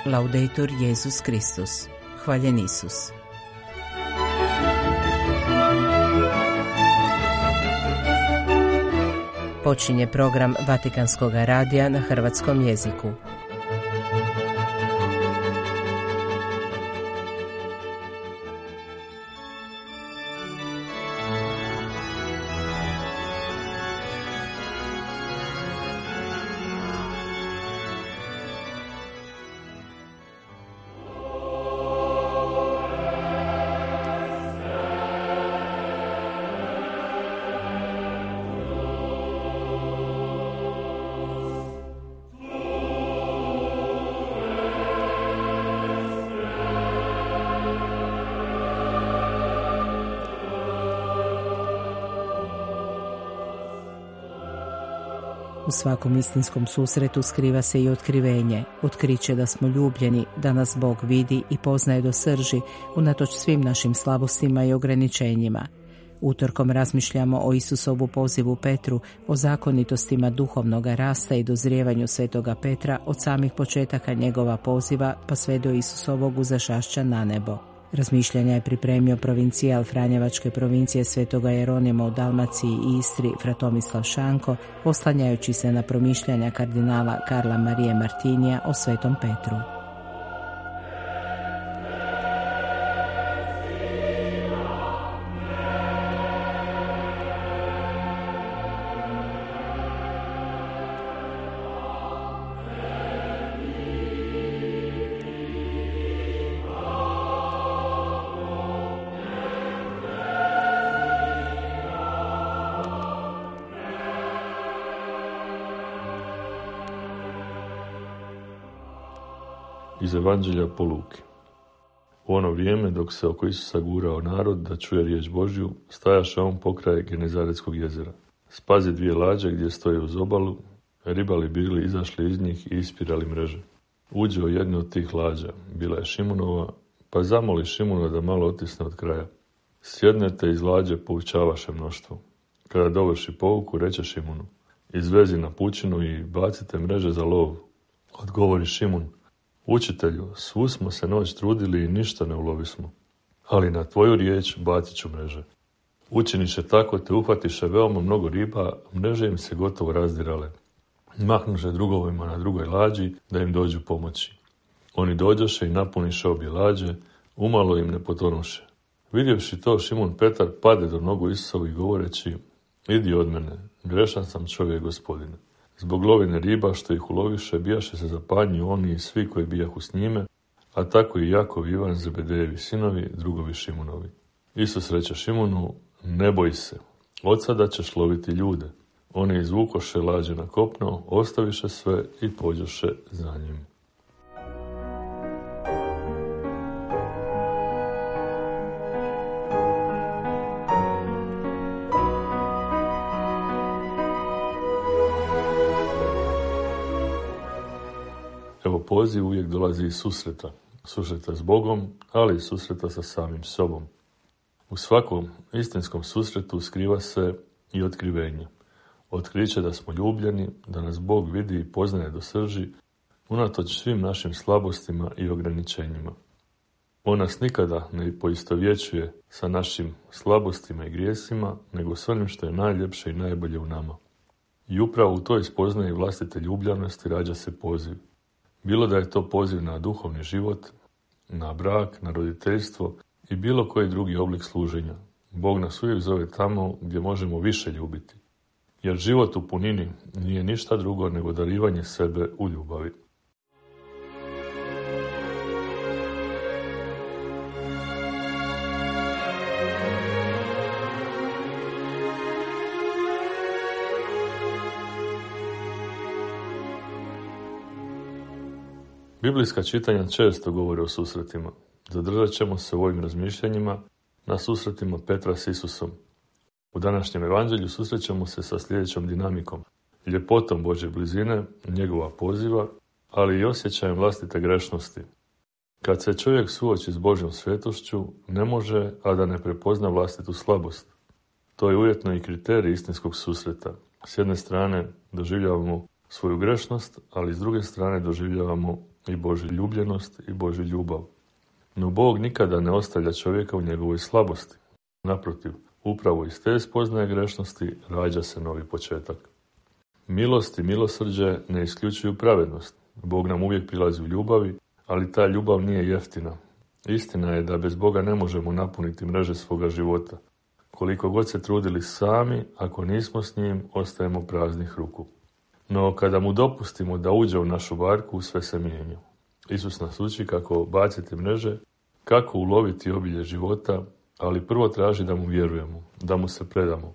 Laudetur Jesus Kristus. Hvaljen Isus. Počinje program Vatikanskog radija na hrvatskom jeziku. U svakom istinskom susretu skriva se i otkrivenje, otkriće da smo ljubljeni, da nas Bog vidi i poznaje do srži, unatoč svim našim slabostima i ograničenjima. Utorkom razmišljamo o Isusovu pozivu Petru, o zakonitostima duhovnoga rasta i dozrijevanju svetoga Petra od samih početaka njegova poziva pa sve do Isusovog uzašašća na nebo. Razmišljanja je pripremio provincijal Franjevačke provincije Svetoga Jeronima u Dalmaciji i Istri fra Tomislav Šanko, oslanjajući se na promišljanja kardinala Karla Marije Martinija o svetom Petru. Iz Evanđelja po Luki. U ono vrijeme, dok se oko Isusa gurao narod da čuje riječ Božju, stajaše on pokraj Genezaretskog jezera. Spazi dvije lađe gdje stoje uz obalu, ribali bili izašli iz njih i ispirali mreže. Uđe u jednu od tih lađa, bila je Šimunova, pa zamoli Šimuna da malo otisne od kraja. Sjednete iz lađe poučavaše mnoštvo. Kada dovrši pouku, reče Šimunu: izvezi na pučinu i bacite mreže za lov. Odgovori Šimun: učitelju, svu smo se noć trudili i ništa ne ulovismo, ali na tvoju riječ bacit ću mreže. Učiniše tako, te uhvatiše veoma mnogo riba, mreže im se gotovo razdirale. Mahnuše drugovima na drugoj lađi da im dođu pomoći. Oni dođoše i napuniše obje lađe, umalo im ne potonuše. Vidjevši to, Šimun Petar pade do nogu Isusovi govoreći: idi od mene, grešan sam čovjek Gospodine. Zbog lovine riba što ih uloviše, bijaše se zapanji oni i svi koji bijahu s njime, a tako i Jakov i Ivan, Zebedejevi sinovi, drugovi Šimunovi. Isus reče Šimunu: ne boj se, od sada ćeš loviti ljude. Oni izvukoše lađe na kopno, ostaviše sve i pođoše za njim. Evo, poziv uvijek dolazi iz susreta s Bogom, ali i susreta sa samim sobom. U svakom istinskom susretu skriva se i otkrivenje. Otkriće da smo ljubljeni, da nas Bog vidi i poznaje do srži, unatoč svim našim slabostima i ograničenjima. On nas nikada ne poistovjećuje sa našim slabostima i grijesima, nego s onim što je najljepše i najbolje u nama. I upravo u toj spoznaji vlastite ljubljanosti rađa se poziv. Bilo da je to poziv na duhovni život, na brak, na roditeljstvo i bilo koji drugi oblik služenja. Bog nas uvijek zove tamo gdje možemo više ljubiti. Jer život u punini nije ništa drugo nego darivanje sebe u ljubavi. Biblijska čitanja često govore o susretima. Zadržat ćemo se u ovim razmišljanjima na susretima Petra s Isusom. U današnjem evanđelju susrećemo se sa sljedećom dinamikom: ljepotom Božje blizine, njegova poziva, ali i osjećajem vlastite grešnosti. Kad se čovjek suoči s Božjom svetošću, ne može, a da ne prepozna vlastitu slabost. To je ujedno i kriterij istinskog susreta. S jedne strane doživljavamo svoju grešnost, ali s druge strane doživljavamo i Božju ljubljenost i Božju ljubav. No Bog nikada ne ostavlja čovjeka u njegovoj slabosti. Naprotiv, upravo iz te spoznaje grešnosti rađa se novi početak. Milost i milosrđe ne isključuju pravednost. Bog nam uvijek prilazi u ljubavi, ali ta ljubav nije jeftina. Istina je da bez Boga ne možemo napuniti mreže svoga života. Koliko god se trudili sami, ako nismo s njim, ostajemo praznih ruku. No kada mu dopustimo da uđe u našu barku, sve se mijenja. Isus nas uči kako baciti mreže, kako uloviti obilje života, ali prvo traži da mu vjerujemo, da mu se predamo.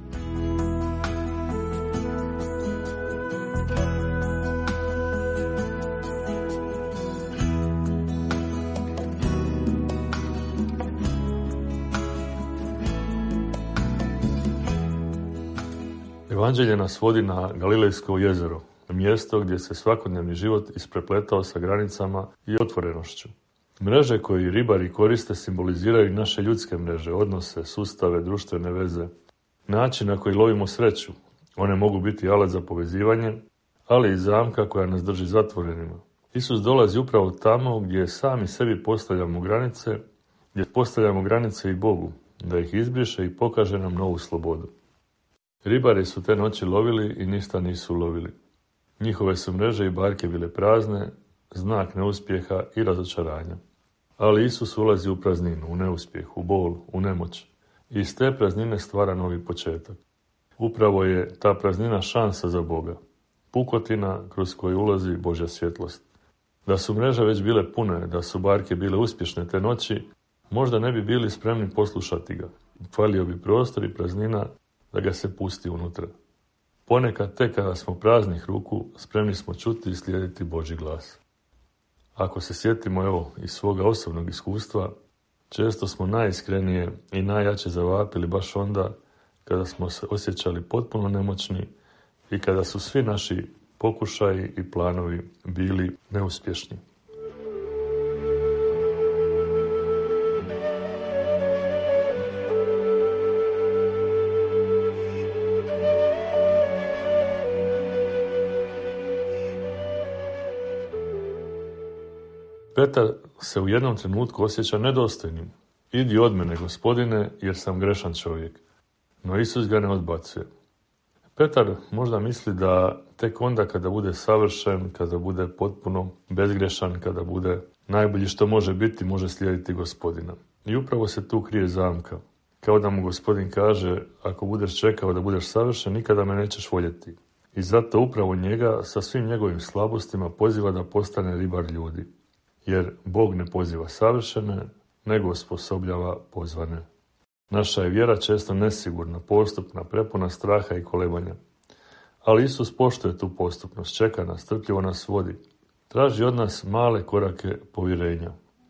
Evanđelje nas vodi na Galilejsko jezero, mjesto gdje se svakodnevni život isprepletao sa granicama i otvorenošću. Mreže koje ribari koriste simboliziraju naše ljudske mreže, odnose, sustave, društvene veze, način na koji lovimo sreću. One mogu biti alat za povezivanje, ali i zamka koja nas drži zatvorenima. Isus dolazi upravo tamo gdje sami sebi postavljamo granice, gdje postavljamo granice i Bogu, da ih izbriše i pokaže nam novu slobodu. Ribari su te noći lovili i ništa nisu ulovili. Njihove su mreže i barke bile prazne, znak neuspjeha i razočaranja. Ali Isus ulazi u prazninu, u neuspjeh, u bol, u nemoć. I iz te praznine stvara novi početak. Upravo je ta praznina šansa za Boga, pukotina kroz koju ulazi Božja svjetlost. Da su mreže već bile pune, da su barke bile uspješne te noći, možda ne bi bili spremni poslušati ga. Falio bi prostor i praznina da ga se pusti unutra. Ponekad tek kada smo praznih ruku, spremni smo čuti i slijediti Božji glas. Ako se sjetimo iz svoga osobnog iskustva, često smo najiskrenije i najjače zavapili baš onda kada smo se osjećali potpuno nemoćni i kada su svi naši pokušaji i planovi bili neuspješni. Petar se u jednom trenutku osjeća nedostojnim. Idi od mene, Gospodine, jer sam grešan čovjek. No Isus ga ne odbacuje. Petar možda misli da tek onda kada bude savršen, kada bude potpuno bezgrešan, kada bude najbolji što može biti, može slijediti Gospodina. I upravo se tu krije zamka. Kao da mu Gospodin kaže, ako budeš čekao da budeš savršen, nikada me nećeš voljeti. I zato upravo njega sa svim njegovim slabostima poziva da postane ribar ljudi. Jer Bog ne poziva savršene, nego osposobljava pozvane. Naša je vjera često nesigurna, postupna, prepuna straha i kolebanja. Ali Isus poštuje tu postupnost, čeka nas, strpljivo nas vodi. Traži od nas male korake povjerenja.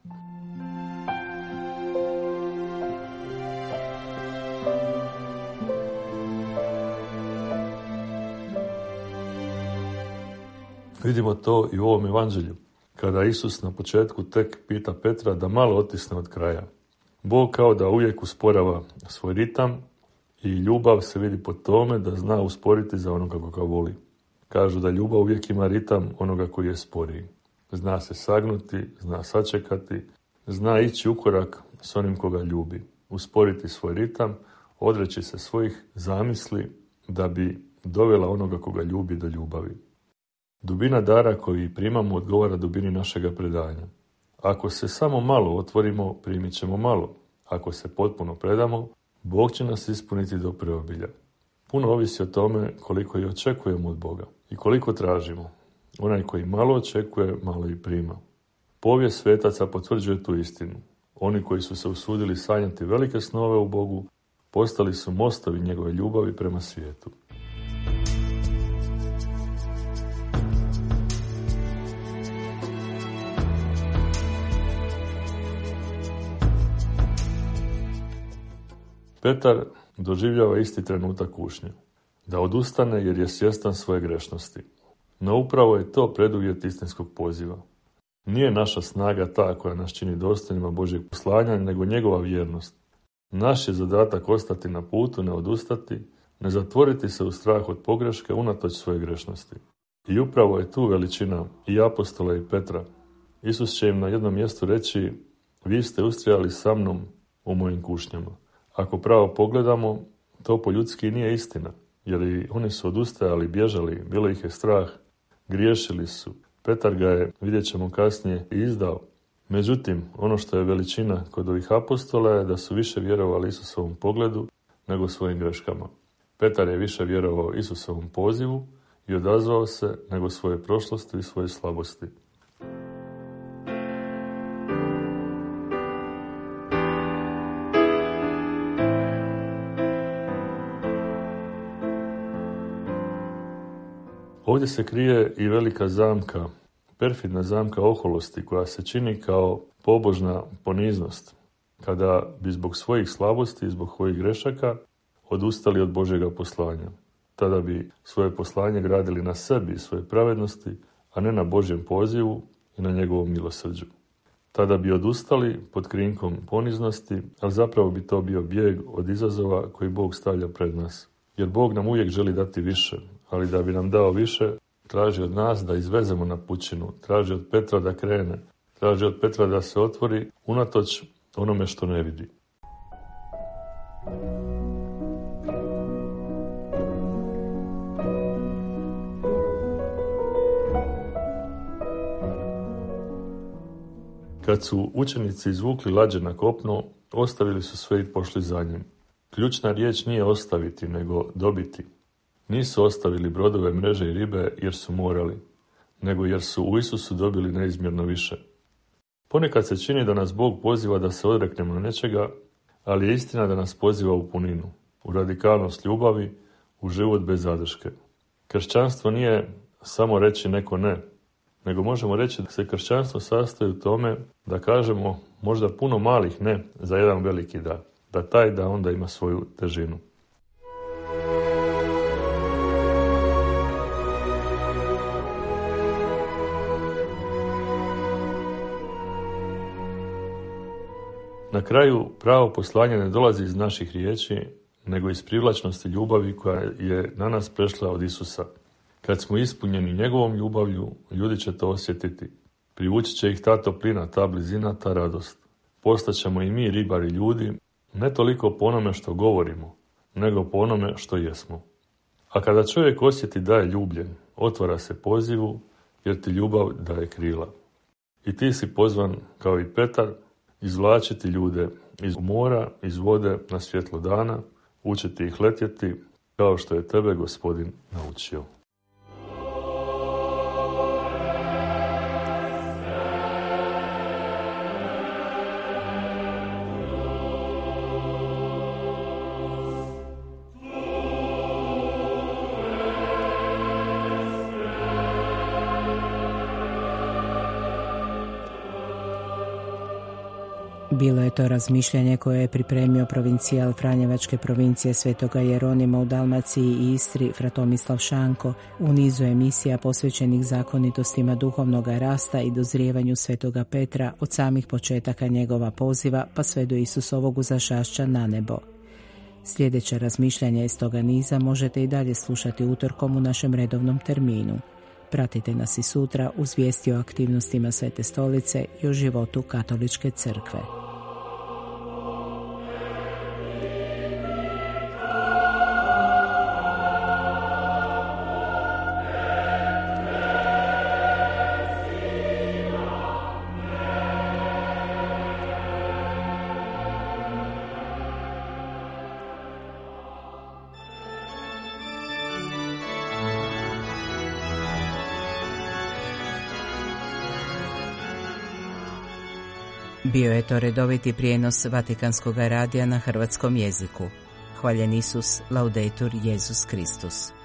Vidimo to i u ovom evanđelju, kada Isus na početku tek pita Petra da malo otisne od kraja. Bog kao da uvijek usporava svoj ritam i ljubav se vidi po tome da zna usporiti za onoga koga voli. Kažu da ljubav uvijek ima ritam onoga koji je sporiji. Zna se sagnuti, zna sačekati, zna ići u korak s onim koga ljubi. Usporiti svoj ritam, odreći se svojih zamisli da bi dovela onoga koga ljubi do ljubavi. Dubina dara koji primamo odgovara dubini našega predanja. Ako se samo malo otvorimo, primit ćemo malo. Ako se potpuno predamo, Bog će nas ispuniti do preobilja. Puno ovisi o tome koliko i očekujemo od Boga i koliko tražimo. Onaj koji malo očekuje, malo i prima. Povijest svetaca potvrđuje tu istinu. Oni koji su se usudili sanjati velike snove u Bogu, postali su mostovi njegove ljubavi prema svijetu. Petar doživljava isti trenutak kušnje, da odustane jer je svjestan svoje grešnosti. No upravo je to preduvjet istinskog poziva. Nije naša snaga ta koja nas čini dostojnima Božjeg poslanja, nego njegova vjernost. Naš je zadatak ostati na putu, ne odustati, ne zatvoriti se u strah od pogreške unatoč svoje grešnosti. I upravo je tu veličina i apostola i Petra. Isus će im na jednom mjestu reći: vi ste ustrajali sa mnom u mojim kušnjama. Ako pravo pogledamo, to po ljudski nije istina, jer i oni su odustajali, bježali, bilo ih je strah, griješili su. Petar ga je, vidjet ćemo kasnije, i izdao. Međutim, ono što je veličina kod ovih apostola je da su više vjerovali Isusovom pogledu nego svojim greškama. Petar je više vjerovao Isusovom pozivu i odazvao se nego svoje prošlosti i svoje slabosti. Ovdje se krije i velika zamka, perfidna zamka oholosti koja se čini kao pobožna poniznost, kada bi zbog svojih slabosti i zbog svojih grešaka odustali od Božjega poslanja. Tada bi svoje poslanje gradili na sebi i svoje pravednosti, a ne na Božjem pozivu i na njegovom milosrđu. Tada bi odustali pod krinkom poniznosti, ali zapravo bi to bio bijeg od izazova koji Bog stavlja pred nas. Jer Bog nam uvijek želi dati više, ali da bi nam dao više, traži od nas da izvezemo na pučinu, traži od Petra da krene, traži od Petra da se otvori unatoč onome što ne vidi. Kad su učenici izvukli lađe na kopno, ostavili su sve i pošli za njim. Ključna riječ nije ostaviti, nego dobiti. Nisu ostavili brodove, mreže i ribe jer su morali, nego jer su u Isusu dobili neizmjerno više. Ponekad se čini da nas Bog poziva da se odreknemo nečega, ali je istina da nas poziva u puninu, u radikalnost ljubavi, u život bez zadrške. Kršćanstvo nije samo reći neko ne, nego možemo reći da se kršćanstvo sastoji u tome da kažemo možda puno malih ne za jedan veliki da taj da onda ima svoju težinu. Na kraju, pravo poslanje ne dolazi iz naših riječi, nego iz privlačnosti ljubavi koja je na nas prešla od Isusa. Kad smo ispunjeni njegovom ljubavlju, ljudi će to osjetiti. Privući će ih ta toplina, ta blizina, ta radost. Postaćemo i mi ribari ljudi, ne toliko po onome što govorimo, nego po onome što jesmo. A kada čovjek osjeti da je ljubljen, otvara se pozivu, jer ti ljubav daje krila. I ti si pozvan, kao i Petar, izvlačiti ljude iz mora, iz vode na svjetlo dana, učiti ih letjeti, kao što je tebe Gospodin naučio. Bilo je to razmišljanje koje je pripremio provincijal Franjevačke provincije Svetoga Jeronima u Dalmaciji i Istri fra Tomislav Šanko u nizu emisija posvećenih zakonitostima duhovnog rasta i dozrijevanju Svetoga Petra od samih početaka njegova poziva pa sve do Isusovog uzašašća na nebo. Sljedeće razmišljanja iz toga niza možete i dalje slušati utorkom u našem redovnom terminu. Pratite nas i sutra uz vijesti o aktivnostima Svete Stolice i o životu Katoličke crkve. Bio je to redoviti prijenos Vatikanskog radija na hrvatskom jeziku. Hvaljen Isus, laudetur Jesus Kristus.